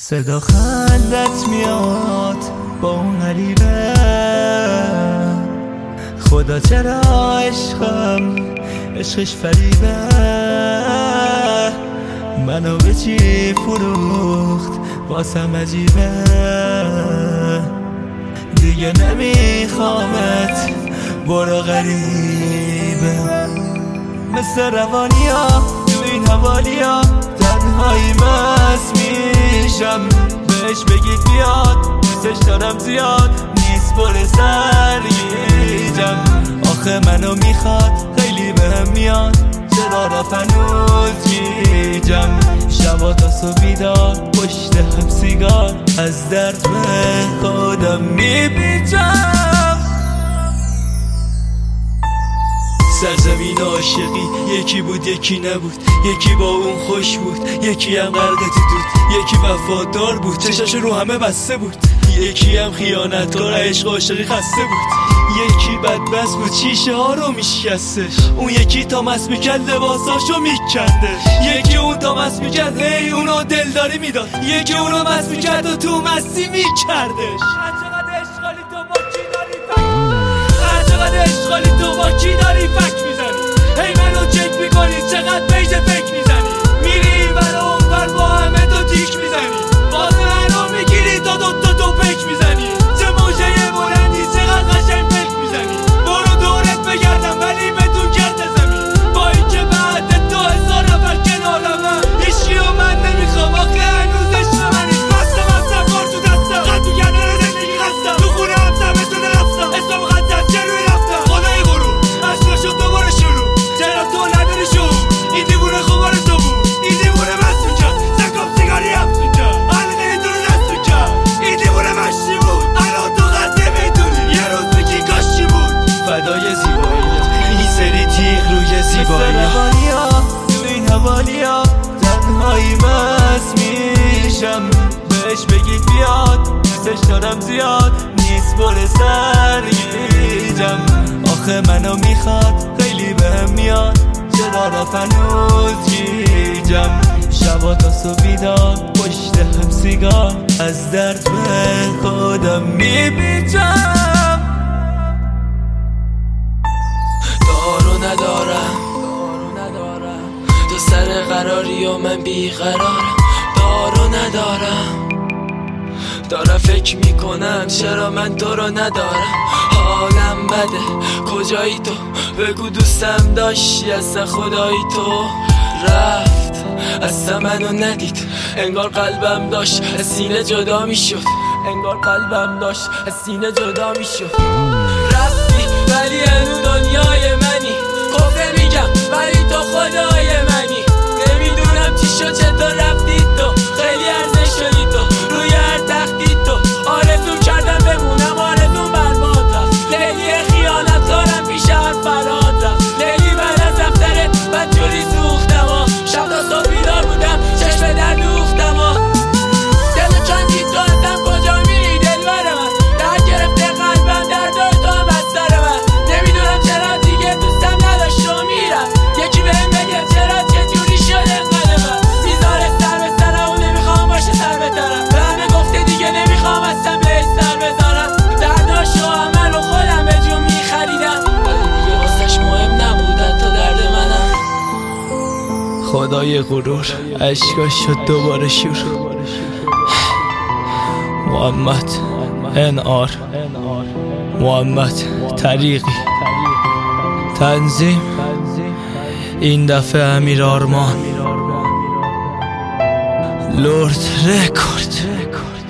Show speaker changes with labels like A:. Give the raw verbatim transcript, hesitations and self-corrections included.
A: صدا خندت میاد با اون غریبه، خدا چرا عشقم عشقش فریبه، منو به چی فروخت واسم عجیبه، دیگه نمیخوامت برو غریبه. مثل روانیا تو این حوالیا تنهایی مست میشم، بهش بگید بیاد دوستش دارم زیاد نیست بر سرگیجم، آخه منو میخواد خیلی بهم میاد چرا رفت هنوز گیجم، شبا تا صبح بیدار پشت هم سیگار از درد به خودم میپیچم. سرزمین عاشقی یکی بود یکی نبود، یکی با اون خوش بود یکی هم غرق تو دود، یکی وفادار بود چشاش رو همه بسته بود، یکی هم خیانتکار عشق عاشقی خسته بود، یکی بدبست بود شیشه ها رو میشکستش، اون یکی تا مست میکرد لباساشو میکندش، یکی اون تا مست میکرد هی اونو دلداری میداد، یکی اونو مست میکرد و تو مستی میکردش. هرچقدر عشقالی تو با کی داری فک، هرچقدر عشقالی تو با کی داری فک میزنی، هی منو چک میکنی چقدر پیج فک میزنی، میری برا اون بر با همه تو تیک میزنی، باز منو میگیری تا دوتا تو پک میزنی، چه موجه بلندی چقدر قشنگ پک میزنی، برو دورت بگردم ولی بدون گرد زمین، با این که بعد تو هزار نفر کنارمه هیچکی و من نمیخوام آخه هنوز عشق منی، بسته بستم کار تو دستم قد تو گردن زندگی خستم، تو خونه هم زمستونه رفتم اسم مقدس چه روی رفتم، خدای غرور عشق شد دوباره شروع چرا تو نداری شروع، این دیوونه خوباره تو بود این دیوونه مست میکرد سکم سیگاری هفت میکرد حلقه تو رو دست میکرد، این دیوونه مشتی بود الان تو قد نمیدونی یه روز بکی کاش چی بود، فدای زیبایی این سری تیغ روی زیبایی ها تو این حوالیا تنهایی مست میشم، بهش بگید بیاد دوستش دارم زیاد نیست بر سرگیجم، آخه منو میخواد خیلی بهم میاد چرا رفت هنوز گیجم، شبا تا صبح بیدار پشت هم سیگار از درد به خودم میپیچم.
B: دارو ندارم تو سر قراری و من بیقرارم، دارو ندارم دارم فکر میکنم چرا من تو رو ندارم، حالم بده کجایی تو بگو دوستم داشتی اصلا خدایی تو رفت اصلا منو ندید، انگار قلبم داشت از سینه جدا میشد، انگار قلبم داشت از سینه جدا میشد، رفتی ولی هنو دنیای منی، کفر میگم ولی تو خدای منی، نمیدونم چی شد چطور رفتی تو، خیلی ارزش شدی تو روی هر تختی تو، آرزو کردم بمونم آرزون برباد رفت، لیلی خیانت دارم پیش هر فراد رفت، لیلی بعد از دفترت بدجوری سوختم ها، شب تا صبح بیدار بودم چشم در دوختم ها، دل چندی تو ازم کجا میری دلبر من، در گرفته قلبم در دار تو هم بستر من، نمیدونم چرا دیگه دوستم نداشت و میرم، یکی بهم بگه چرا چجوری شده انقدر من، میذاره سر به سرم و نمیخوام باشه سر بترم، به همه گفته دیگه نمیخوام اصلا بهش سر بذارم، درداشو همه رو خودم به جون میخریدم، ولی دیگه واسش مهم نبودن تا درد منم،
A: خدای غرور عشقاش شد دوباره شور. محمد ان آر محمد طریقی، تنظیم این دفعه امیر آرمان، لرد رکورد.